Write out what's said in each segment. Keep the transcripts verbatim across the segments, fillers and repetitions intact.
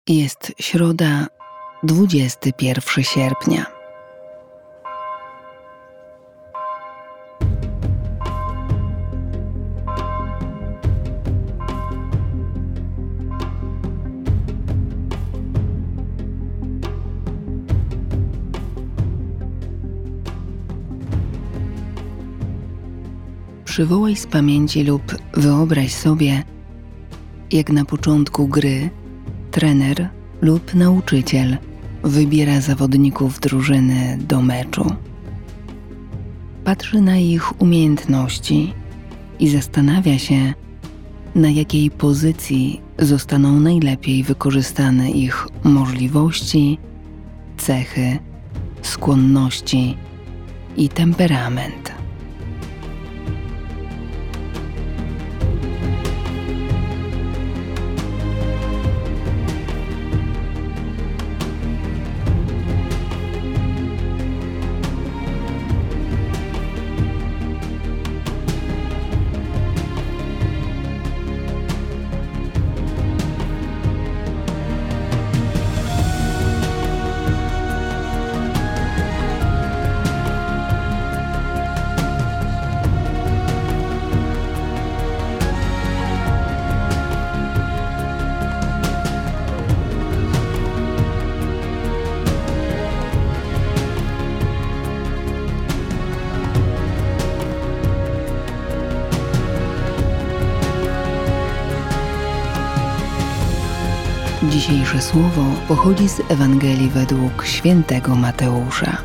Jest środa, dwudziestego pierwszego sierpnia. Przywołaj z pamięci lub wyobraź sobie, jak na początku gry trener lub nauczyciel wybiera zawodników drużyny do meczu. Patrzy na ich umiejętności i zastanawia się, na jakiej pozycji zostaną najlepiej wykorzystane ich możliwości, cechy, skłonności i temperament. Dzisiejsze słowo pochodzi z Ewangelii według świętego Mateusza.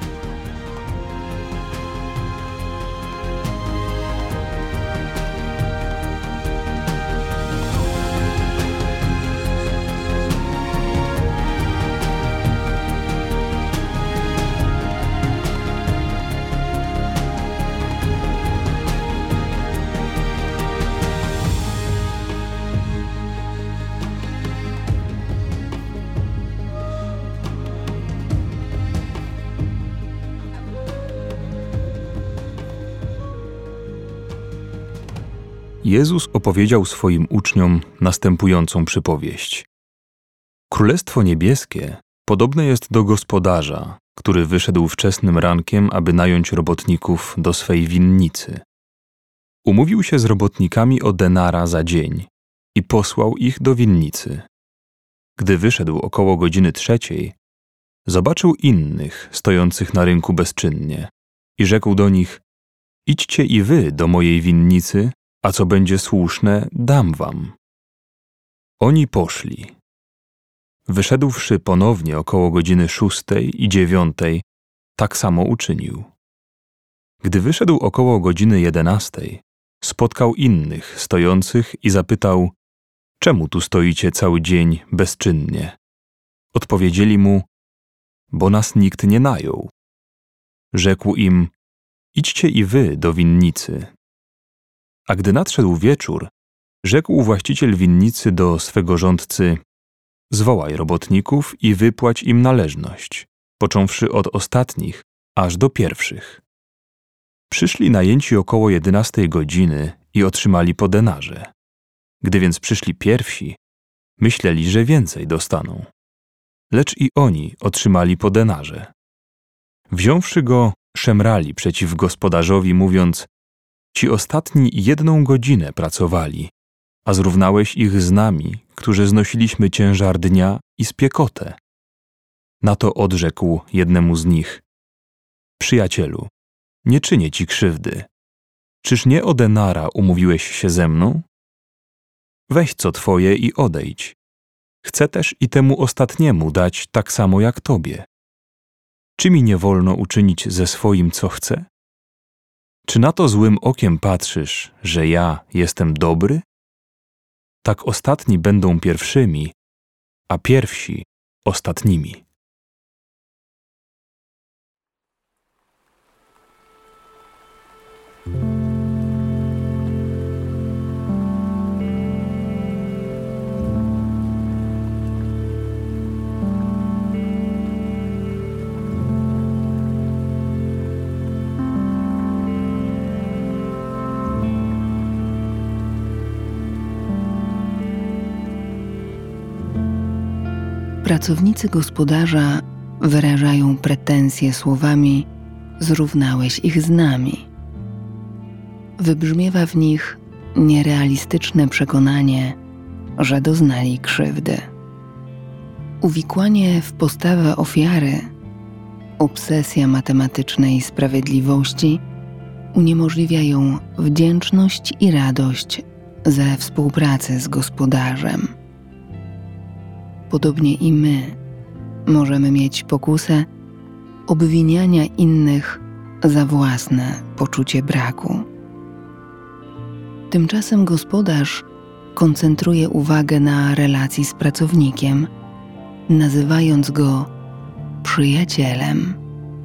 Jezus opowiedział swoim uczniom następującą przypowieść. Królestwo niebieskie podobne jest do gospodarza, który wyszedł wczesnym rankiem, aby nająć robotników do swej winnicy. Umówił się z robotnikami o denara za dzień i posłał ich do winnicy. Gdy wyszedł około godziny trzeciej, zobaczył innych stojących na rynku bezczynnie i rzekł do nich: idźcie i wy do mojej winnicy, a co będzie słuszne, dam wam. Oni poszli. Wyszedłszy ponownie około godziny szóstej i dziewiątej, tak samo uczynił. Gdy wyszedł około godziny jedenastej, spotkał innych stojących i zapytał: czemu tu stoicie cały dzień bezczynnie? Odpowiedzieli mu: bo nas nikt nie najął. Rzekł im: idźcie i wy do winnicy. A gdy nadszedł wieczór, rzekł właściciel winnicy do swego rządcy: zwołaj robotników i wypłać im należność, począwszy od ostatnich, aż do pierwszych. Przyszli najęci około jedenastej godziny i otrzymali po denarze. Gdy więc przyszli pierwsi, myśleli, że więcej dostaną. Lecz i oni otrzymali po denarze. Wziąwszy go, szemrali przeciw gospodarzowi, mówiąc: ci ostatni jedną godzinę pracowali, a zrównałeś ich z nami, którzy znosiliśmy ciężar dnia i spiekotę. Na to odrzekł jednemu z nich: przyjacielu, nie czynię ci krzywdy. Czyż nie o denara umówiłeś się ze mną? Weź co twoje i odejdź. Chcę też i temu ostatniemu dać tak samo jak tobie. Czy mi nie wolno uczynić ze swoim, co chcę? Czy na to złym okiem patrzysz, że ja jestem dobry? Tak ostatni będą pierwszymi, a pierwsi ostatnimi. pracownicy gospodarza wyrażają pretensje słowami: zrównałeś ich z nami. Wybrzmiewa w nich nierealistyczne przekonanie, że doznali krzywdy. Uwikłanie w postawę ofiary, obsesja matematycznej sprawiedliwości uniemożliwiają wdzięczność i radość ze współpracy z gospodarzem. Podobnie i my możemy mieć pokusę obwiniania innych za własne poczucie braku. Tymczasem gospodarz koncentruje uwagę na relacji z pracownikiem, nazywając go przyjacielem.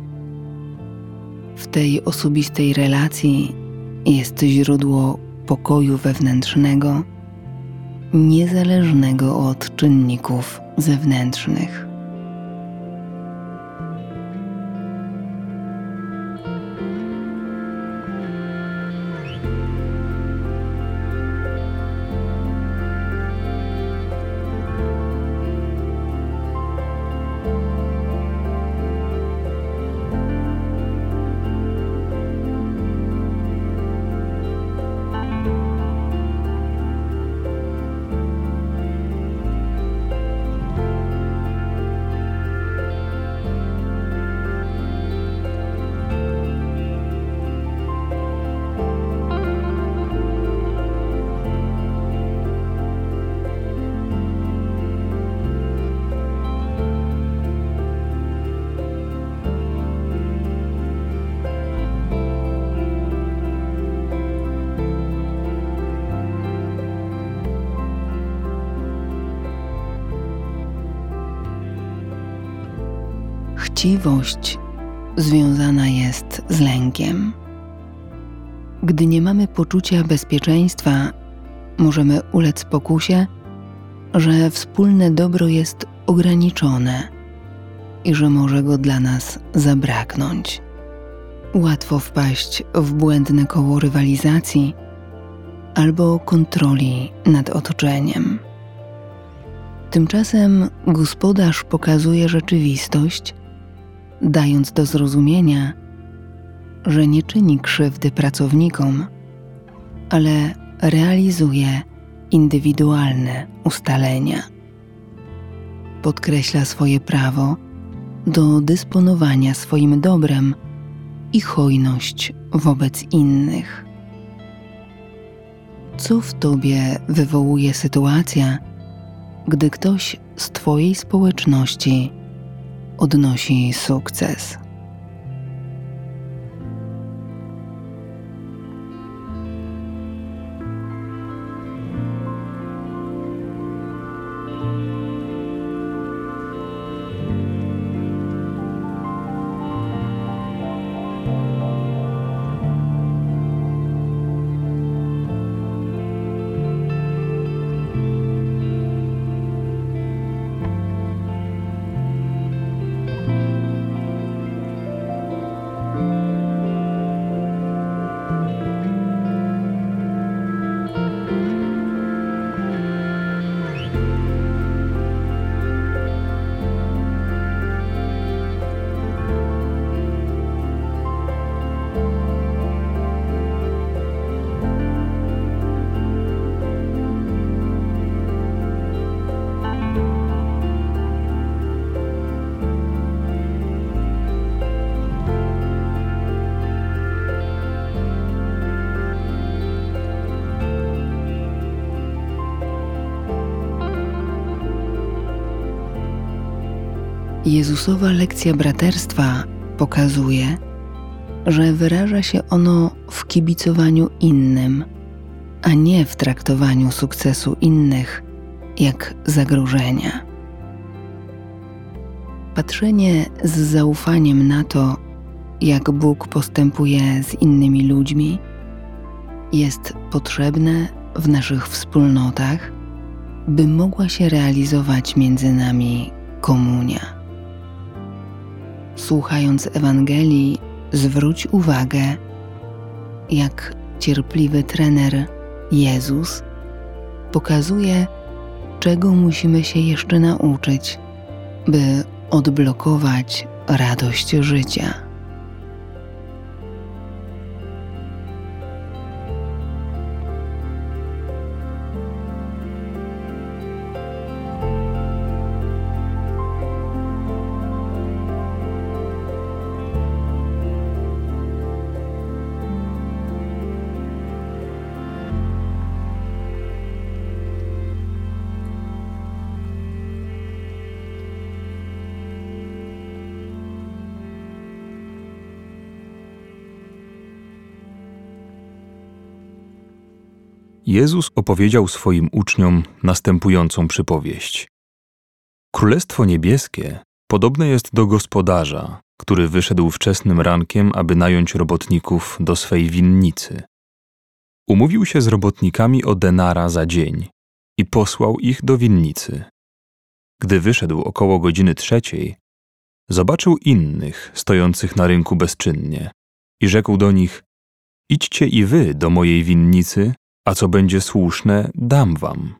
W tej osobistej relacji jest źródło pokoju wewnętrznego, niezależnego od czynników zewnętrznych. Chciwość związana jest z lękiem. Gdy nie mamy poczucia bezpieczeństwa, możemy ulec pokusie, że wspólne dobro jest ograniczone i że może go dla nas zabraknąć. Łatwo wpaść w błędne koło rywalizacji albo kontroli nad otoczeniem. Tymczasem gospodarz pokazuje rzeczywistość, dając do zrozumienia, że nie czyni krzywdy pracownikom, ale realizuje indywidualne ustalenia. Podkreśla swoje prawo do dysponowania swoim dobrem i hojność wobec innych. Co w tobie wywołuje sytuacja, gdy ktoś z twojej społeczności odnosi sukces? Jezusowa lekcja braterstwa pokazuje, że wyraża się ono w kibicowaniu innym, a nie w traktowaniu sukcesu innych jak zagrożenia. Patrzenie z zaufaniem na to, jak Bóg postępuje z innymi ludźmi, jest potrzebne w naszych wspólnotach, by mogła się realizować między nami komunia. Słuchając Ewangelii, zwróć uwagę, jak cierpliwy trener Jezus pokazuje, czego musimy się jeszcze nauczyć, by odblokować radość życia. Jezus opowiedział swoim uczniom następującą przypowieść. Królestwo niebieskie podobne jest do gospodarza, który wyszedł wczesnym rankiem, aby nająć robotników do swej winnicy. Umówił się z robotnikami o denara za dzień i posłał ich do winnicy. Gdy wyszedł około godziny trzeciej, zobaczył innych stojących na rynku bezczynnie i rzekł do nich: idźcie i wy do mojej winnicy, a co będzie słuszne, dam wam.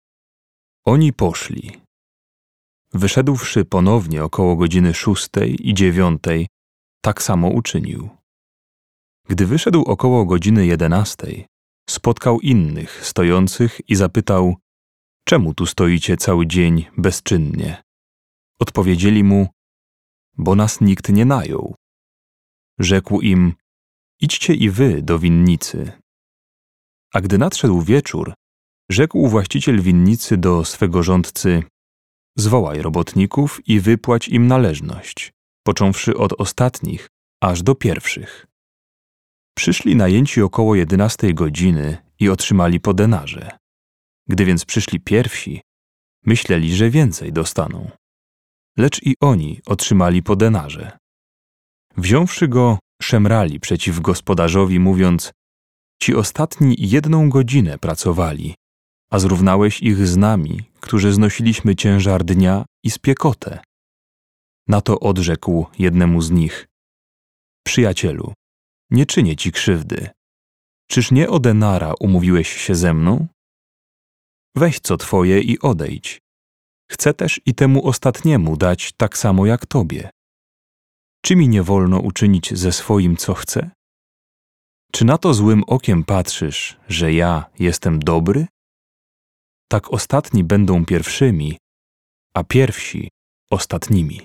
Oni poszli. Wyszedłszy ponownie około godziny szóstej i dziewiątej, tak samo uczynił. Gdy wyszedł około godziny jedenastej, spotkał innych stojących i zapytał: czemu tu stoicie cały dzień bezczynnie? Odpowiedzieli mu: bo nas nikt nie najął. Rzekł im: idźcie i wy do winnicy. A gdy nadszedł wieczór, rzekł właściciel winnicy do swego rządcy: zwołaj robotników i wypłać im należność, począwszy od ostatnich, aż do pierwszych. Przyszli najęci około jedenastej godziny i otrzymali po denarze. Gdy więc przyszli pierwsi, myśleli, że więcej dostaną. Lecz i oni otrzymali po denarze. Wziąwszy go, szemrali przeciw gospodarzowi, mówiąc: ci ostatni jedną godzinę pracowali, a zrównałeś ich z nami, którzy znosiliśmy ciężar dnia i spiekotę. Na to odrzekł jednemu z nich: przyjacielu, nie czynię ci krzywdy. Czyż nie o denara umówiłeś się ze mną? Weź co twoje i odejdź. Chcę też i temu ostatniemu dać tak samo jak tobie. Czy mi nie wolno uczynić ze swoim, co chcę? Czy na to złym okiem patrzysz, że ja jestem dobry? Tak ostatni będą pierwszymi, a pierwsi ostatnimi.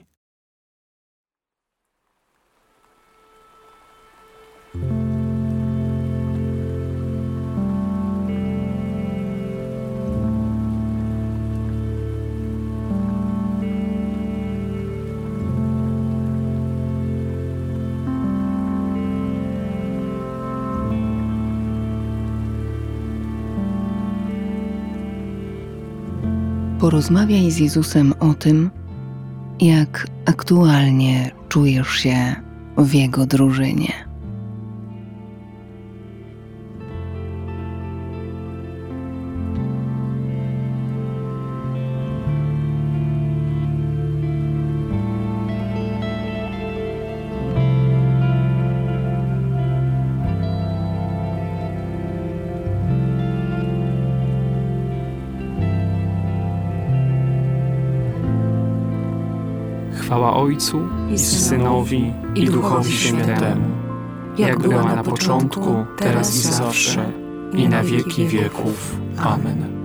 Porozmawiaj z Jezusem o tym, jak aktualnie czujesz się w Jego drużynie. Chwała Ojcu i Synowi i Duchowi Świętemu, jak była na początku, teraz i zawsze, i na wieki wieków. Amen.